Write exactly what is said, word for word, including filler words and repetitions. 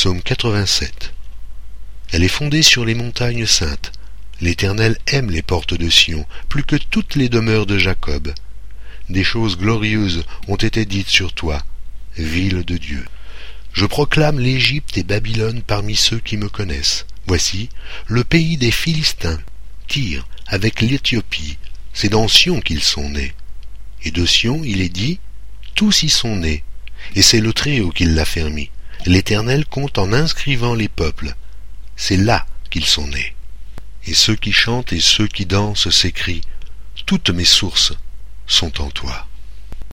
Psaume quatre-vingt-sept. Elle est fondée sur les montagnes saintes. L'Éternel aime les portes de Sion, plus que toutes les demeures de Jacob. Des choses glorieuses ont été dites sur toi, ville de Dieu. Je proclame l'Égypte et Babylone parmi ceux qui me connaissent. Voici le pays des Philistins, Tyr, avec l'Éthiopie. C'est dans Sion qu'ils sont nés. Et de Sion, il est dit, tous y sont nés. Et c'est le Très-Haut qui l'a fermi. L'Éternel compte en inscrivant les peuples. C'est là qu'ils sont nés. Et ceux qui chantent et ceux qui dansent s'écrient, toutes mes sources sont en toi.